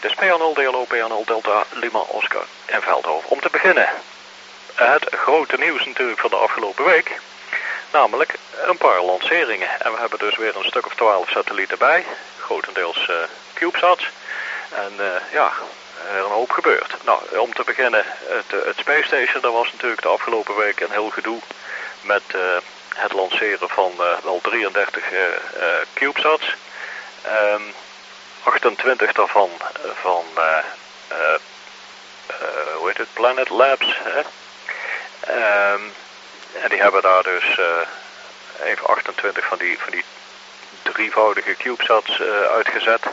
Dus PA0 DLO PA0 Delta Lima Oscar en Veldhoven. Om te beginnen, het grote nieuws natuurlijk van de afgelopen week. Namelijk een paar lanceringen. En we hebben dus weer een stuk of 12 satellieten bij. Grotendeels CubeSats. En er een hoop gebeurd. Nou, om te beginnen, het Space Station, daar was natuurlijk de afgelopen week een heel gedoe met het lanceren van wel 33 CubeSats. 28 daarvan van Planet Labs. En die hebben daar dus even 28 van die drievoudige CubeSats uitgezet.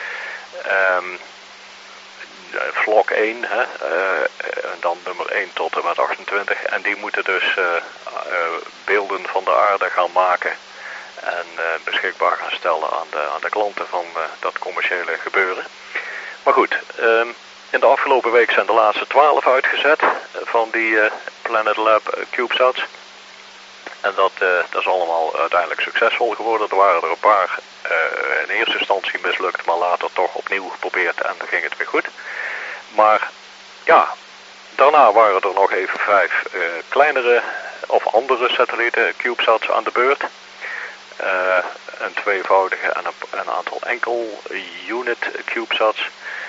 Vlok 1, en dan nummer 1 tot en met 28. En die moeten dus beelden van de aarde gaan maken en beschikbaar gaan stellen aan de klanten van dat commerciële gebeuren. Maar goed, in de afgelopen week zijn de laatste 12 uitgezet van die Planet Lab CubeSats. En dat is allemaal uiteindelijk succesvol geworden. Er waren er een paar in eerste instantie mislukt, maar later toch opnieuw geprobeerd en dan ging het weer goed. Maar ja, daarna waren er nog even 5 kleinere of andere satellieten, CubeSats, aan de beurt. Een tweevoudige en een aantal enkel unit CubeSats.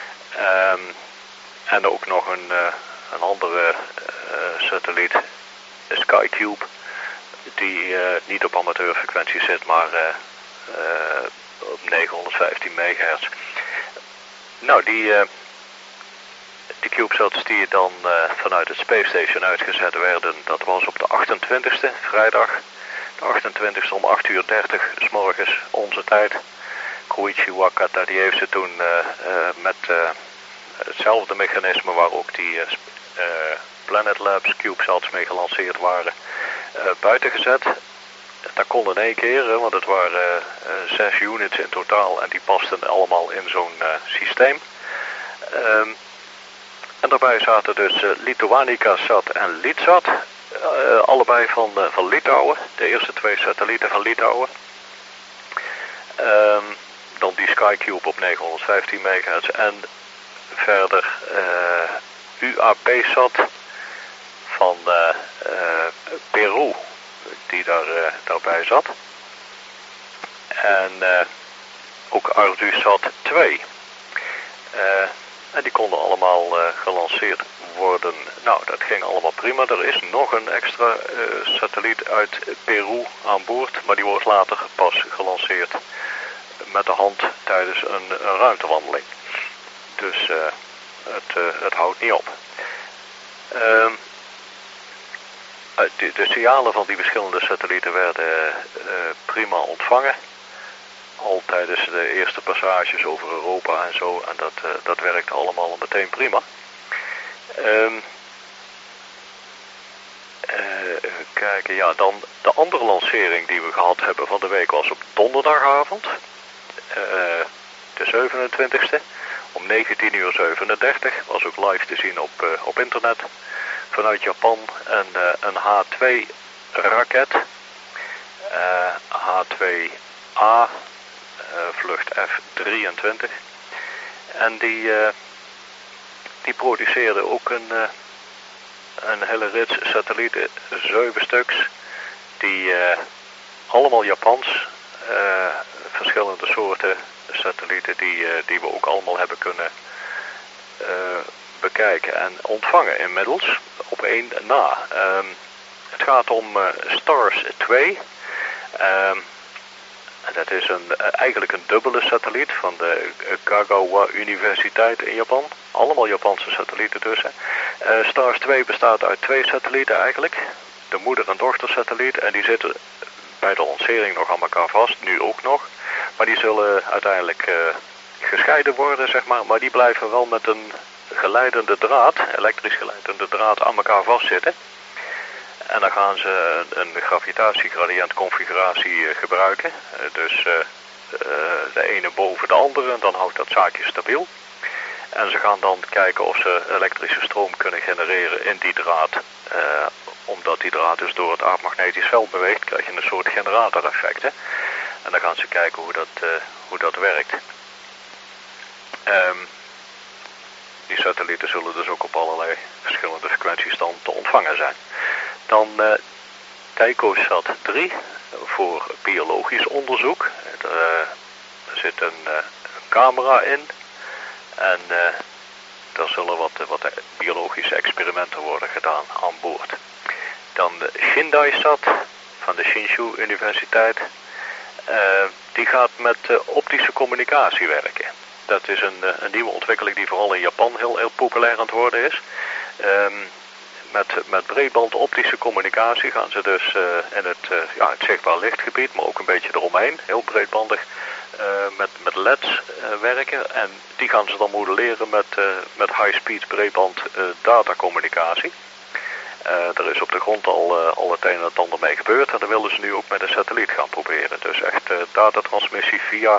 En ook nog een andere satelliet, SkyCube, die niet op amateurfrequentie zit, maar op 915 megahertz. Nou, die CubeSats die dan vanuit het Space Station uitgezet werden, dat was op de 28e, vrijdag. De 28e om 8:30 's morgens, onze tijd. Koichi Wakata, die heeft ze toen met hetzelfde mechanisme waar ook die Planet Labs CubeSats mee gelanceerd waren, buiten gezet. Dat kon in 1 keer, want het waren 6 units in totaal en die pasten allemaal in zo'n systeem. En daarbij zaten dus Lituanica-sat en Litsat, allebei van Litouwen, de eerste 2 satellieten van Litouwen. Dan die SkyCube op 915 megahertz en verder UAP-sat van Peru, die daarbij zat. En ook ArduSat 2. En die konden allemaal gelanceerd worden. Nou, dat ging allemaal prima. Er is nog een extra satelliet uit Peru aan boord, maar die wordt later pas gelanceerd met de hand tijdens een ruimtewandeling. Dus het houdt niet op. De signalen van die verschillende satellieten werden prima ontvangen. Al tijdens de eerste passages over Europa en zo. En dat werkte allemaal meteen prima. Even kijken, ja, dan de andere lancering die we gehad hebben van de week was op donderdagavond. De 27e. Om 19:37 was ook live te zien op internet. Vanuit Japan een H2 raket. H2A. Vlucht F-23. En die produceerde ook een hele rits satellieten, 7 stuks, die allemaal Japans, verschillende soorten satellieten die we ook allemaal hebben kunnen bekijken en ontvangen inmiddels, op 1 na. Het gaat om STARS 2. Dat is eigenlijk een dubbele satelliet van de Kagawa Universiteit in Japan. Allemaal Japanse satellieten dus. STARS 2 bestaat uit 2 satellieten eigenlijk. De moeder- en dochtersatelliet. En die zitten bij de lancering nog aan elkaar vast. Nu ook nog. Maar die zullen uiteindelijk gescheiden worden, zeg maar. Maar die blijven wel met een geleidende draad, elektrisch geleidende draad, aan elkaar vastzitten. En dan gaan ze een gravitatiegradiënt configuratie gebruiken. Dus de ene boven de andere en dan houdt dat zaakje stabiel. En ze gaan dan kijken of ze elektrische stroom kunnen genereren in die draad. Omdat die draad dus door het aardmagnetisch veld beweegt, krijg je een soort generatoreffect. En dan gaan ze kijken hoe dat werkt. satellieten zullen dus ook op allerlei verschillende frequenties dan te ontvangen zijn. Dan Teikosat 3 voor biologisch onderzoek. Er zit een camera in en er zullen wat biologische experimenten worden gedaan aan boord. Dan de Shindai-sat van de Shinshu Universiteit. Die gaat met optische communicatie werken. Dat is een nieuwe ontwikkeling die vooral in Japan heel populair aan het worden is. Met breedband optische communicatie gaan ze dus in het zichtbaar lichtgebied, maar ook een beetje eromheen, heel breedbandig, met LED's werken. En die gaan ze dan modelleren met high-speed breedband datacommunicatie. Er is op de grond al het een en het ander mee gebeurd en dat willen ze nu ook met een satelliet gaan proberen. Dus echt datatransmissie via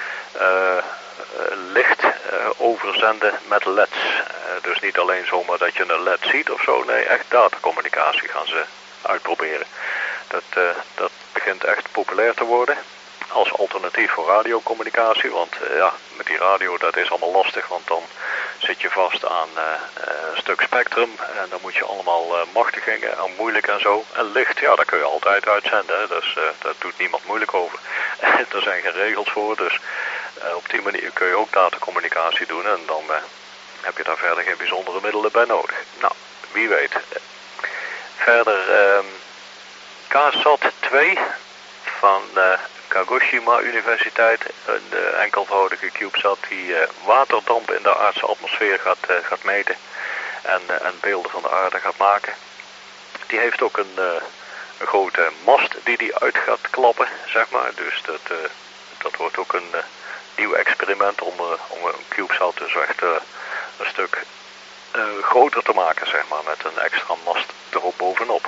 licht overzenden met LED's. Dus niet alleen zomaar dat je een LED ziet of zo, nee, echt datacommunicatie gaan ze uitproberen. Dat begint echt populair te worden als alternatief voor radiocommunicatie, want met die radio dat is allemaal lastig, want dan zit je vast aan een stuk spectrum en dan moet je allemaal machtigingen en moeilijk en zo. En licht, ja, dat kun je altijd uitzenden, hè? Dus daar doet niemand moeilijk over. Er zijn geen regels voor, dus op die manier kun je ook datacommunicatie doen en dan heb je daar verder geen bijzondere middelen bij nodig. Nou, wie weet. Verder KSAT 2 van Kagoshima Universiteit, een enkelvoudige CubeSat die waterdamp in de aardse atmosfeer gaat meten en beelden van de aarde gaat maken. Die heeft ook een grote mast die uit gaat klappen, zeg maar. Dus dat wordt ook een nieuw experiment om een CubeSat dus echt een stuk groter te maken, zeg maar, met een extra mast erop bovenop.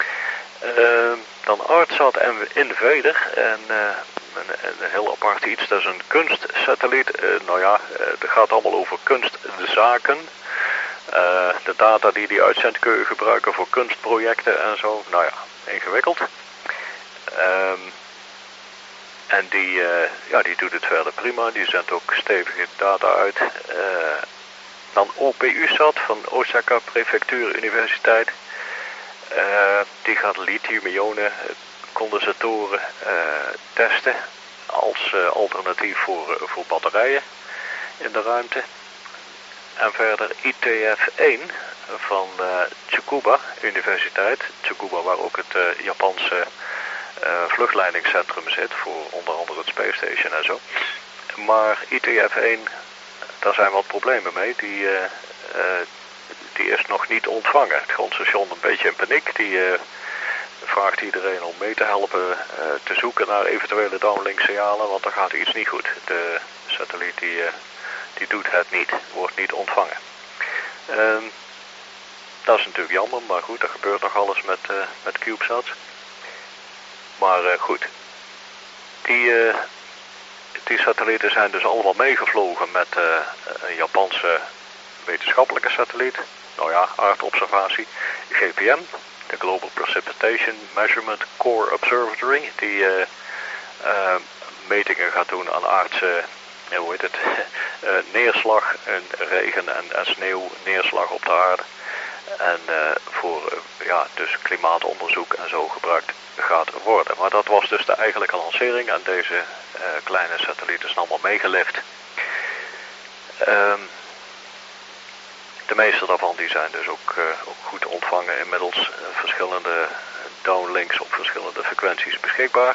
Dan ArtSat en Invader en een heel apart iets, dat is een kunstsatelliet. Het gaat allemaal over kunstzaken. De data die uitzendt kun je gebruiken voor kunstprojecten en zo. Nou ja, ingewikkeld. En die doet het verder prima. Die zendt ook stevige data uit. Dan OPU-SAT van Osaka Prefectuur Universiteit. Die gaat lithium-ionen condensatoren testen als alternatief voor batterijen in de ruimte. En verder ITF-1 van Tsukuba Universiteit. Tsukuba, waar ook het Japanse vluchtleidingscentrum zit voor onder andere het Space Station en zo. Maar ITF-1, daar zijn wat problemen mee. Die is nog niet ontvangen. Het grondstation een beetje in paniek. Die vraagt iedereen om mee te helpen te zoeken naar eventuele downlink signalen, want dan gaat iets niet goed. De satelliet die doet het niet, wordt niet ontvangen. Dat is natuurlijk jammer, maar goed, er gebeurt nog alles met CubeSats. Maar goed, die satellieten zijn dus allemaal meegevlogen met een Japanse wetenschappelijke satelliet. Nou ja, aardobservatie, GPM, de Global Precipitation Measurement Core Observatory, die metingen gaat doen aan aardse, neerslag en regen en sneeuw, neerslag op de aarde. En voor dus klimaatonderzoek en zo gebruikt gaat worden. Maar dat was dus de eigenlijke lancering en deze kleine satellieten zijn allemaal meegelift. De meeste daarvan die zijn dus ook goed ontvangen inmiddels. Verschillende downlinks op verschillende frequenties beschikbaar.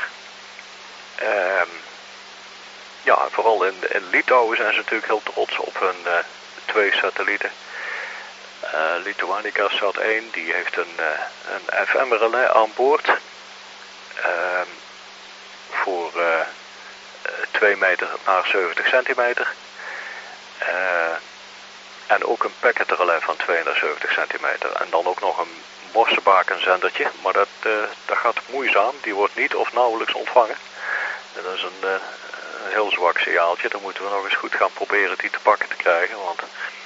Vooral in Litouwen zijn ze natuurlijk heel trots op hun 2 satellieten. Lituanica Sat 1 die heeft een FM-relais aan boord. Voor 2 meter naar 70 centimeter. En ook een packet-relais van 72 centimeter. En dan ook nog een borstenbakenzendertje. Maar dat gaat moeizaam. Die wordt niet of nauwelijks ontvangen. Dat is een heel zwak signaaltje. Dan moeten we nog eens goed gaan proberen die te pakken te krijgen. Want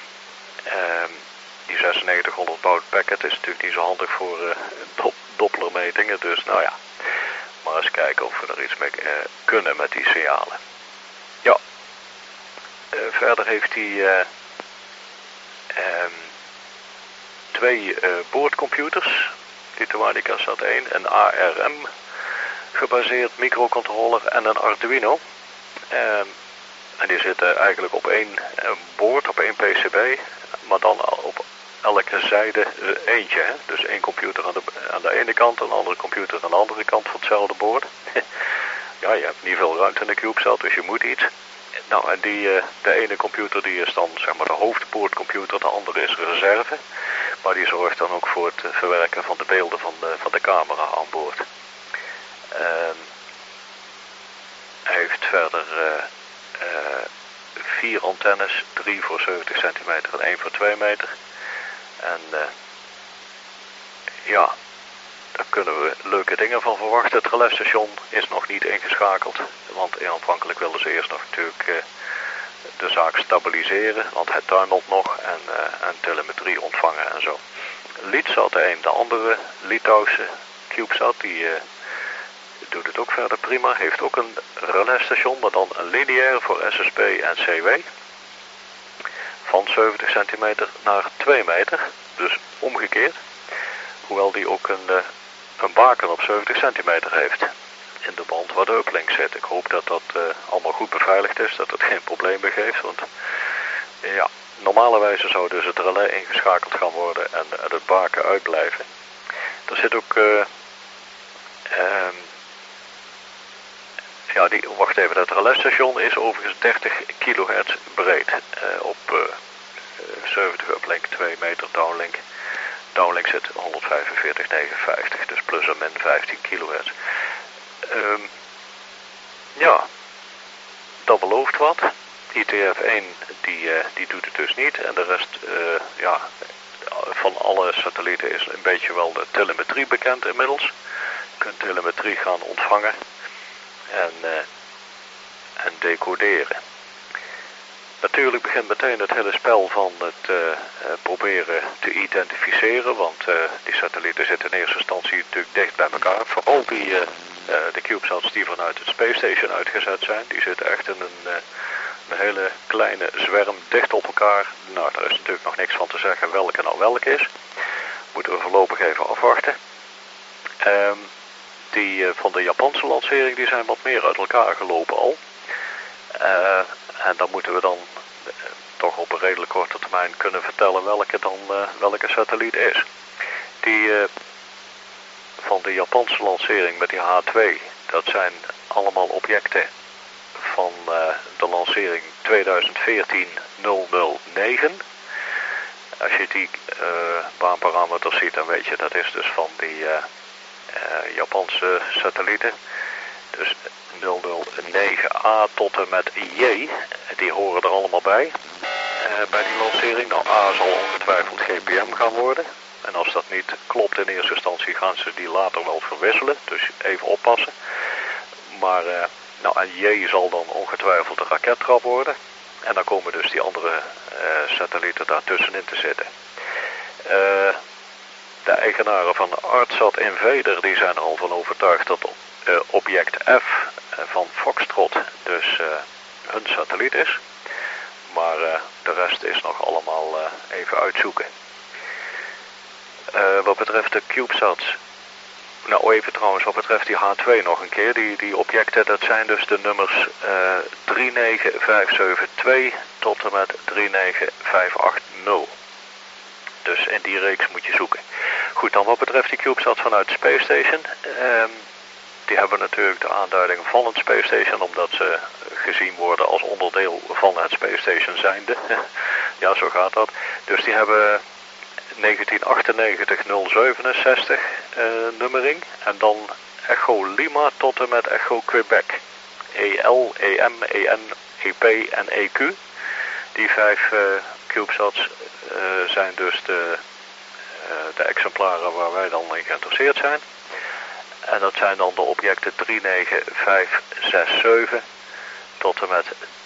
die 9600 baud packet is natuurlijk niet zo handig voor Dopplermetingen. Dus nou ja, maar eens kijken of we er iets mee kunnen met die signalen. Ja, verder heeft hij 2 boordcomputers, die Tematica Sat 1, een ARM gebaseerd microcontroller en een Arduino. En die zitten eigenlijk op één boord, op één PCB, maar dan op elke zijde eentje. Hè? Dus één computer aan de ene kant en een andere computer aan de andere kant van hetzelfde boord. Ja, je hebt niet veel ruimte in de CubeSat, dus je moet iets. Nou, en de ene computer die is dan zeg maar de hoofdboordcomputer, de andere is reserve. Maar die zorgt dan ook voor het verwerken van de beelden van de camera aan boord. Hij heeft verder 4 antennes, 3 voor 70 centimeter en 1 voor 2 meter. En ja, daar kunnen we leuke dingen van verwachten. Het relais-station is nog niet ingeschakeld, want aanvankelijk wilden ze eerst nog natuurlijk de zaak stabiliseren, want het tuimelt nog en telemetrie ontvangen en zo. Leadsat 1, de andere Litouwse CubeSat, die doet het ook verder prima. Heeft ook een relais-station, maar dan een lineair voor SSB en CW. Van 70 centimeter naar 2 meter, dus omgekeerd. Hoewel die ook een baken op 70 centimeter heeft. In de band waar de uplink zit. Ik hoop dat dat allemaal goed beveiligd is, dat het geen problemen geeft. Want ja, normalerwijze zou dus het relais ingeschakeld gaan worden en het baken uitblijven. Er zit ook... wacht even, dat relais-station is overigens 30 kilohertz breed. Op 70 uplink, 2 meter downlink. Downlink zit 145,59, dus plus en min 15 kilohertz. Ja, dat belooft wat. ITF-1 die doet het dus niet. En de rest, van alle satellieten is een beetje wel de telemetrie bekend inmiddels. Je kunt telemetrie gaan ontvangen en decoderen. Natuurlijk begint meteen het hele spel van het proberen te identificeren, want die satellieten zitten in eerste instantie natuurlijk dicht bij elkaar. Vooral de CubeSats die vanuit het Space Station uitgezet zijn, die zitten echt in een hele kleine zwerm dicht op elkaar. Nou, daar is natuurlijk nog niks van te zeggen welke nou welke is. Moeten we voorlopig even afwachten. Die van de Japanse lancering die zijn wat meer uit elkaar gelopen al. En dan moeten we dan toch op een redelijk korte termijn kunnen vertellen welke satelliet is. Die van de Japanse lancering met die H2, dat zijn allemaal objecten van de lancering 2014-009. Als je die baanparameters ziet, dan weet je dat is dus van die Japanse satellieten. Dus 009A tot en met J, die horen er allemaal bij die lancering. Nou, A zal ongetwijfeld GPM gaan worden. En als dat niet klopt in eerste instantie gaan ze die later wel verwisselen. Dus even oppassen. Maar en J zal dan ongetwijfeld de rakettrap worden. En dan komen dus die andere satellieten daartussenin te zitten. De eigenaren van de ArtSat Invader die zijn er al van overtuigd dat object F van Foxtrot dus hun satelliet is. Maar de rest is nog allemaal even uitzoeken. Wat betreft de CubeSats. Nou even trouwens, wat betreft die H2 nog een keer. Die objecten, dat zijn dus de nummers 39572 tot en met 39580. Dus in die reeks moet je zoeken. Goed, dan wat betreft die CubeSats vanuit Space Station. Die hebben natuurlijk de aanduiding van het Space Station, omdat ze gezien worden als onderdeel van het Space Station zijnde. Ja, zo gaat dat. Dus die hebben 1998-067 nummering. En dan Echo Lima tot en met Echo Quebec. EL, EM, EN, EP en EQ. Die 5 CubeSats zijn dus de exemplaren waar wij dan in geïnteresseerd zijn. En dat zijn dan de objecten 39567 tot en met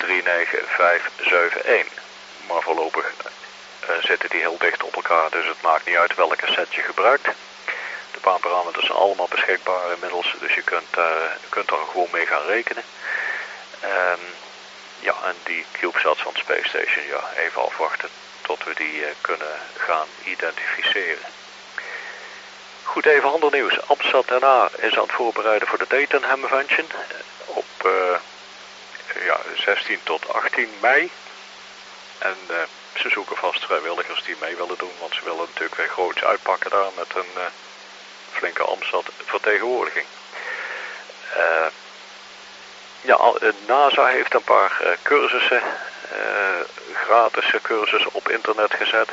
39571. Maar voorlopig zitten die heel dicht op elkaar, dus het maakt niet uit welke set je gebruikt. De baanparameters zijn allemaal beschikbaar inmiddels, dus je kunt er gewoon mee gaan rekenen. En die CubeSats van Space Station, ja, even afwachten tot we die kunnen gaan identificeren. Goed, even ander nieuws. Amsterdam daarna is aan het voorbereiden voor de Dayton Ham Convention op 16 tot 18 mei. En ze zoeken vast vrijwilligers die mee willen doen, want ze willen natuurlijk weer groots uitpakken daar met een flinke Amsterdam vertegenwoordiging. NASA heeft een paar cursussen, gratis cursussen op internet gezet.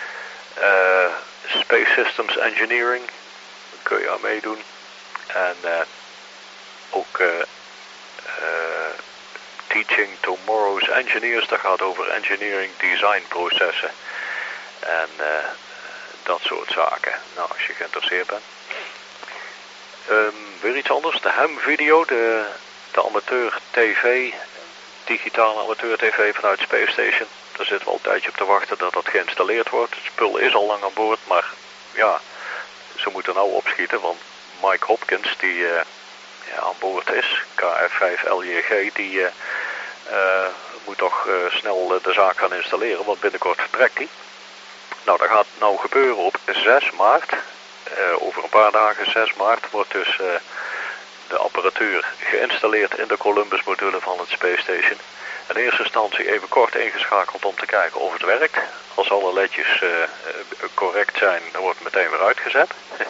Space Systems Engineering kun je aan meedoen. En ook Teaching Tomorrow's Engineers, dat gaat over engineering design processen. En dat soort zaken. Nou, als je geïnteresseerd bent. Weer iets anders, de Ham Video, de amateur TV, digitale amateur TV vanuit Space Station. Daar zitten we al een tijdje op te wachten dat dat geïnstalleerd wordt. Het spul is al lang aan boord, maar ja, ze moeten nou opschieten, want Mike Hopkins, die aan boord is, KF5LJG, die moet toch snel de zaak gaan installeren, want binnenkort vertrekt hij. Nou, dat gaat nou gebeuren op 6 maart. Over een paar dagen, 6 maart, wordt dus de apparatuur geïnstalleerd in de Columbus-module van het Space Station. In eerste instantie even kort ingeschakeld om te kijken of het werkt. Als alle ledjes correct zijn, dan wordt het meteen weer uitgezet.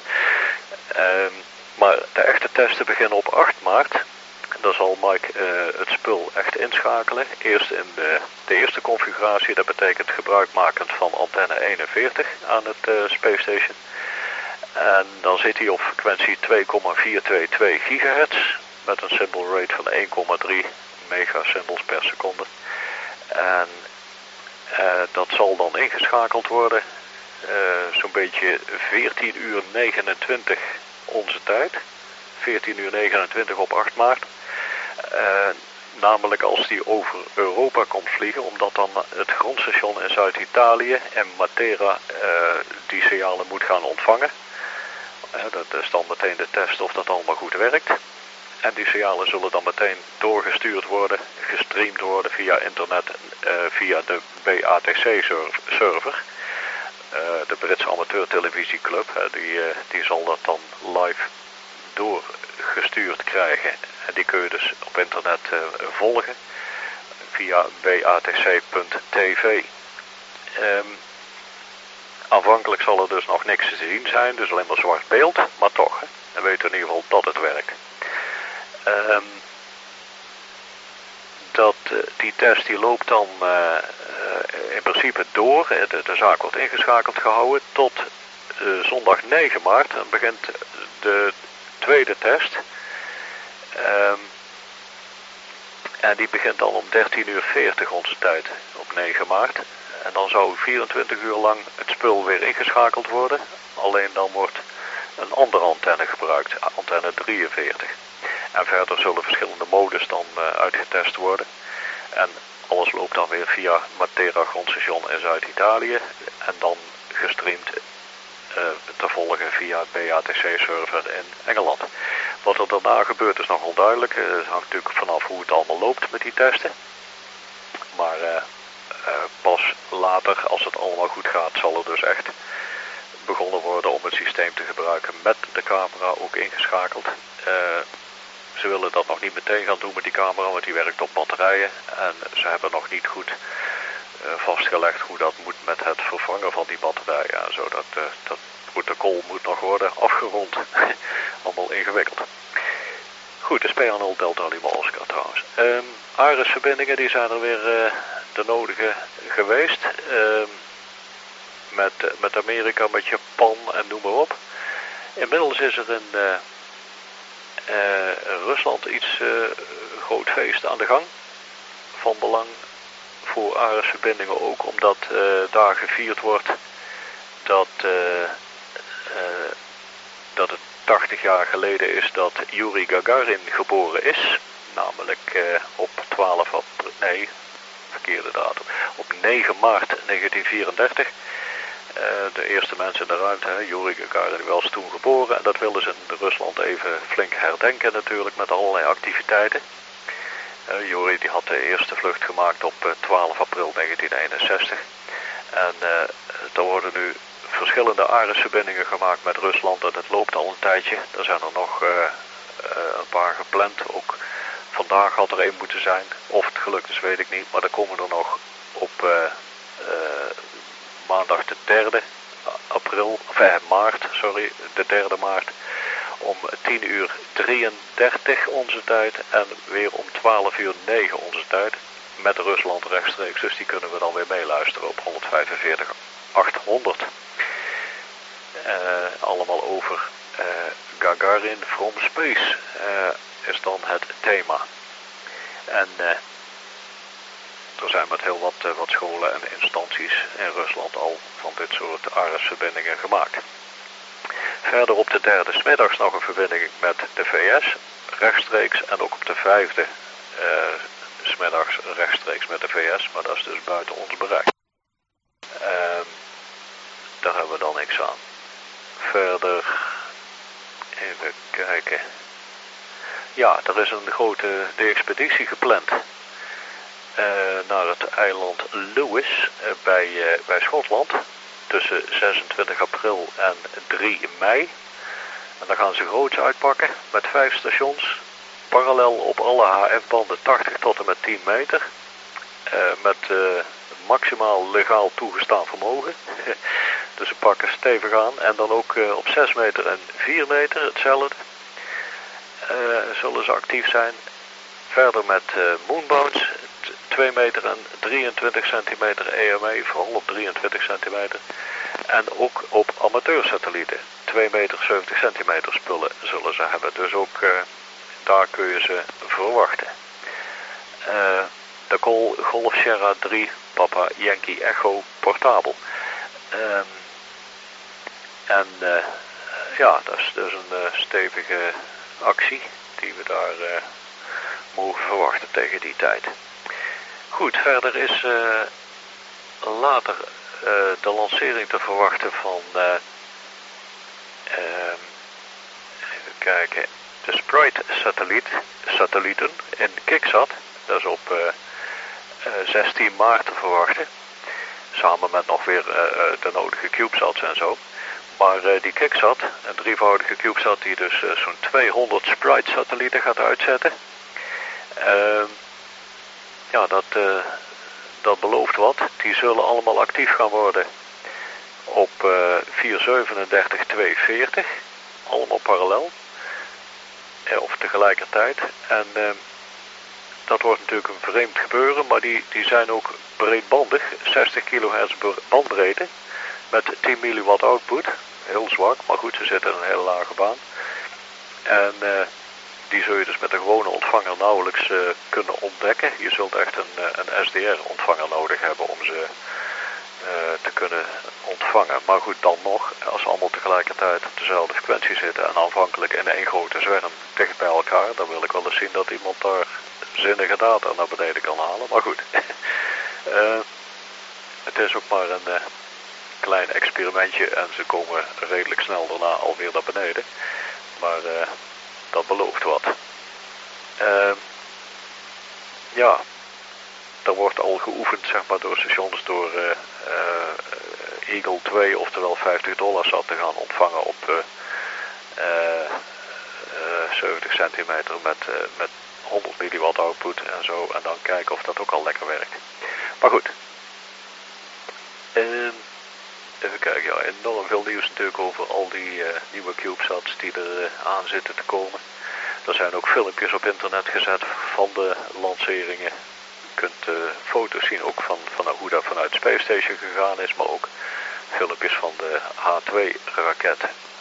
Maar de echte testen beginnen op 8 maart. Dan zal Mike het spul echt inschakelen. Eerst in de eerste configuratie, dat betekent gebruikmakend van antenne 41 aan het Space Station. En dan zit hij op frequentie 2,422 gigahertz met een symbol rate van 1,3 megasymbols per seconde. En dat zal dan ingeschakeld worden zo'n beetje 14:29 onze tijd. 14:29 op 8 maart. Namelijk als die over Europa komt vliegen, omdat dan het grondstation in Zuid-Italië en Matera die signalen moet gaan ontvangen. Dat is dan meteen de test of dat allemaal goed werkt. En die signalen zullen dan meteen doorgestuurd worden, gestreamd worden via internet, via de BATC-server. De Britse amateurtelevisieclub, die zal dat dan live doorgestuurd krijgen. En die kun je dus op internet volgen via batc.tv. Aanvankelijk zal er dus nog niks te zien zijn, dus alleen maar zwart beeld, maar toch, hè, dan weten we in ieder geval dat het werkt. Die test die loopt dan in principe door, de zaak wordt ingeschakeld gehouden tot zondag 9 maart. Dan begint de tweede test. En die begint dan om 13:40 onze tijd op 9 maart. En dan zou 24 uur lang het spul weer ingeschakeld worden. Alleen dan wordt een andere antenne gebruikt, antenne 43. En verder zullen verschillende modes dan uitgetest worden. En alles loopt dan weer via Matera grondstation in Zuid-Italië. En dan gestreamd te volgen via het BATC-server in Engeland. Wat er daarna gebeurt is nog onduidelijk. Het hangt natuurlijk vanaf hoe het allemaal loopt met die testen. Maar pas later, als het allemaal goed gaat, zal er dus echt begonnen worden om het systeem te gebruiken met de camera ook ingeschakeld. Ze willen dat nog niet meteen gaan doen met die camera, want die werkt op batterijen. En ze hebben nog niet goed vastgelegd hoe dat moet met het vervangen van die batterijen. En zo, dat protocol moet nog worden afgerond. Allemaal ingewikkeld. Goed, de SPA0 Delta Lima Oscar trouwens. ARIS-verbindingen die zijn er weer de nodige geweest. Met Amerika, met Japan en noem maar op. Inmiddels is er in Rusland iets groot feest aan de gang. Van belang voor ARIS-verbindingen ook, omdat daar gevierd wordt dat het 80 jaar geleden is dat Yuri Gagarin geboren is. Namelijk op 12 april, nee, verkeerde datum. Op 9 maart 1934. De eerste mensen in de ruimte, Yuri Gagarin, was toen geboren. En dat wilden ze in Rusland even flink herdenken natuurlijk met allerlei activiteiten. Yuri die had de eerste vlucht gemaakt op 12 april 1961. En er worden nu verschillende ARES-verbindingen gemaakt met Rusland en het loopt al een tijdje. Er zijn er nog een paar gepland. Ook vandaag had er één moeten zijn. Of het gelukt is, weet ik niet. Maar er komen er nog op maandag de 3e maart, de 3e maart. Om 10:33 onze tijd en weer om 12:09 onze tijd. Met Rusland rechtstreeks, dus die kunnen we dan weer meeluisteren op 145.800. Allemaal over Gagarin from Space is dan het thema. En er zijn met heel wat scholen en instanties in Rusland al van dit soort ARES-verbindingen gemaakt. Verder op de 3e 's middags nog een verbinding met de VS, rechtstreeks, en ook op de 5e 's middags rechtstreeks met de VS, maar dat is dus buiten ons bereik. Daar hebben we dan niks aan. Verder, even kijken. Ja, er is een grote expeditie gepland naar het eiland Lewis bij Schotland. Tussen 26 april en 3 mei. En dan gaan ze groots uitpakken met 5 stations. Parallel op alle HF-banden 80 tot en met 10 meter. Met maximaal legaal toegestaan vermogen. Dus ze pakken stevig aan. En dan ook op 6 meter en 4 meter hetzelfde. Zullen ze actief zijn. Verder met moonbounce. 2 meter en 23 centimeter EME, vooral op 23 centimeter. En ook op amateursatellieten. 2 meter 70 centimeter spullen zullen ze hebben. Dus ook daar kun je ze verwachten. De Golf Sierra 3 Papa Yankee Echo portabel. Ja, dat is dus een stevige actie die we daar mogen verwachten tegen die tijd. Goed, verder is later de lancering te verwachten van, even kijken, de Sprite satellieten in Kicksat. Dat is op 16 maart te verwachten. Samen met nog weer de nodige CubeSats en zo. Maar die Kicksat, een drievoudige CubeSat die dus zo'n 200 Sprite satellieten gaat uitzetten. Ja, dat belooft wat. Die zullen allemaal actief gaan worden op 437-240. Allemaal parallel. Of tegelijkertijd. En dat wordt natuurlijk een vreemd gebeuren. Maar die zijn ook breedbandig. 60 kHz bandbreedte. Met 10 milliwatt output. Heel zwak. Maar goed, ze zitten in een hele lage baan. En die zul je dus met een gewone ontvanger nauwelijks kunnen ontdekken. Je zult echt een SDR-ontvanger nodig hebben om ze te kunnen ontvangen. Maar goed, dan nog, als ze allemaal tegelijkertijd op dezelfde frequentie zitten en aanvankelijk in één grote zwerm dicht bij elkaar, dan wil ik wel eens zien dat iemand daar zinnige data naar beneden kan halen. Maar goed, het is ook maar een klein experimentje en ze komen redelijk snel daarna alweer naar beneden. Maar dat belooft wat. Ja, er wordt al geoefend, zeg maar, door stations door Eagle 2, oftewel $50 zat te gaan ontvangen op 70 centimeter met 100 milliwatt output en zo. En dan kijken of dat ook al lekker werkt. Maar goed. Even kijken, ja, enorm veel nieuws natuurlijk over al die nieuwe CubeSats die er aan zitten te komen. Er zijn ook filmpjes op internet gezet van de lanceringen. Je kunt foto's zien ook van hoe dat vanuit Space Station gegaan is, maar ook filmpjes van de H2-raket.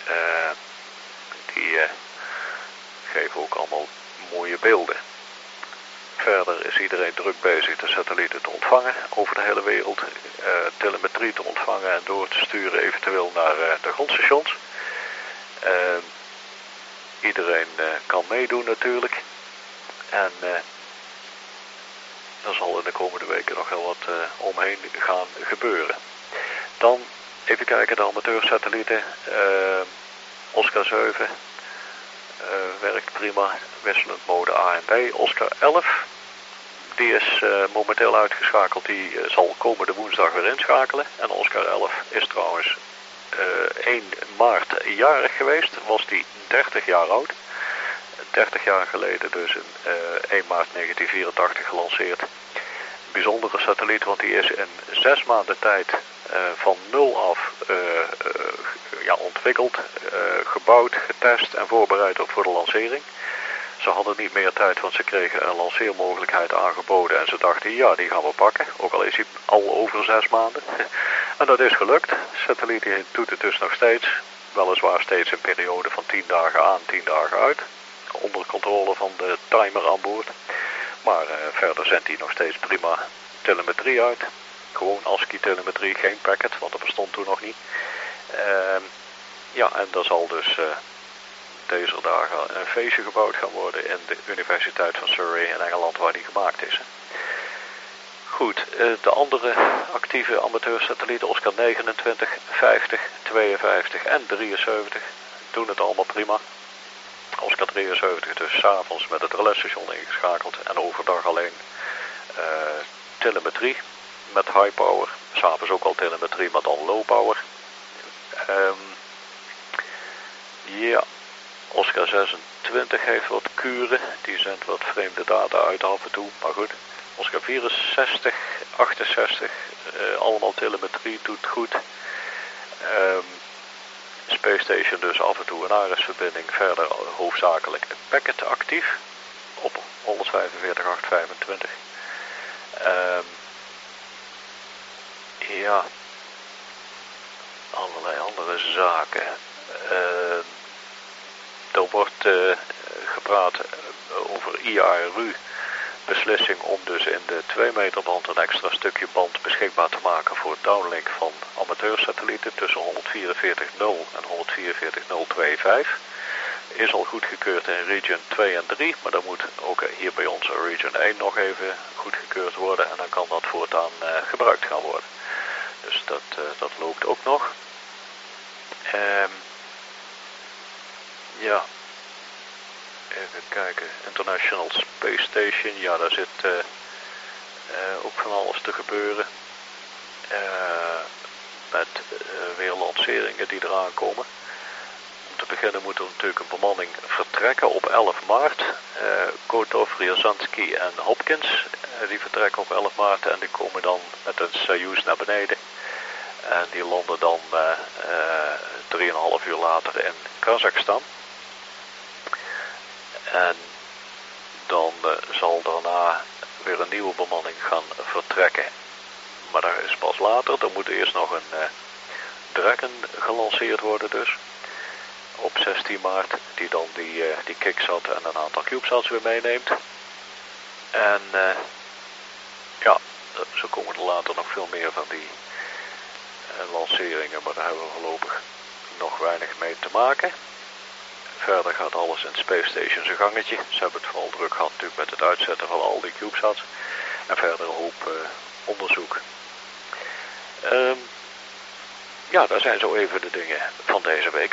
Die geven ook allemaal mooie beelden. Verder is iedereen druk bezig de satellieten te ontvangen over de hele wereld. Telemetrie te ontvangen en door te sturen eventueel naar de grondstations. Iedereen kan meedoen natuurlijk. En er zal in de komende weken nog heel wat omheen gaan gebeuren. Dan even kijken, de amateursatellieten. Oscar 7 werkt prima. Wisselend mode A en B. Oscar 11 Die is momenteel uitgeschakeld. Die zal komende woensdag weer inschakelen. En Oscar 11 is trouwens 1 maart jarig geweest. Was die 30 jaar oud. 30 jaar geleden dus in 1 maart 1984 gelanceerd. Bijzondere satelliet, want die is in 6 maanden tijd van nul af ontwikkeld, gebouwd, getest en voorbereid op voor de lancering. Ze hadden niet meer tijd, want ze kregen een lanceermogelijkheid aangeboden en ze dachten, ja, die gaan we pakken. Ook al is hij al over 6 maanden. En dat is gelukt. De satelliet doet het dus nog steeds. Weliswaar steeds een periode van 10 dagen aan, 10 dagen uit. Onder controle van de timer aan boord. Maar verder zendt hij nog steeds prima telemetrie uit. Gewoon ASCII-telemetrie, geen packet, want dat bestond toen nog niet. En daar zal dus deze dagen een feestje gebouwd gaan worden in de Universiteit van Surrey in Engeland, waar die gemaakt is. Goed, de andere actieve amateursatellieten, Oscar 29, 50, 52 en 73, doen het allemaal prima. Oscar 73 dus 's avonds met het relais-station ingeschakeld en overdag alleen telemetrie met high power. 's Avonds ook al telemetrie, maar dan low power. Oscar 26 heeft wat kuren. Die zendt wat vreemde data uit af en toe, maar goed. Oscar 64, 68, allemaal telemetrie, doet goed. Space Station dus af en toe een ARES-verbinding, verder hoofdzakelijk een packet actief op 145.825. Allerlei andere zaken. Er wordt gepraat over IARU beslissing om dus in de 2 meter band een extra stukje band beschikbaar te maken voor downlink van amateursatellieten tussen 144.0 en 144.025. Is al goedgekeurd in region 2 en 3, maar dat moet ook hier bij ons in region 1 nog even goedgekeurd worden en dan kan dat voortaan gebruikt gaan worden. Dus dat loopt ook nog. Even kijken. International Space Station. Ja, daar zit ook van alles te gebeuren. Met weer lanceringen die eraan komen. Om te beginnen moet er natuurlijk een bemanning vertrekken op 11 maart. Kotov, Ryazanski en Hopkins. Die vertrekken op 11 maart en die komen dan met een Soyuz naar beneden. En die landen dan 3,5 uur later in Kazachstan. En dan zal daarna weer een nieuwe bemanning gaan vertrekken. Maar dat is pas later. Er moet eerst nog een Dragon gelanceerd worden dus. Op 16 maart. Die dan die kicksat en een aantal cubesats weer meeneemt. En zo komen er later nog veel meer van die lanceringen. Maar daar hebben we voorlopig nog weinig mee te maken. Verder gaat alles in Space Station zijn gangetje. Ze hebben het vooral druk gehad natuurlijk met het uitzetten van al die CubeSats. En verder een hoop onderzoek. Dat zijn zo even de dingen van deze week.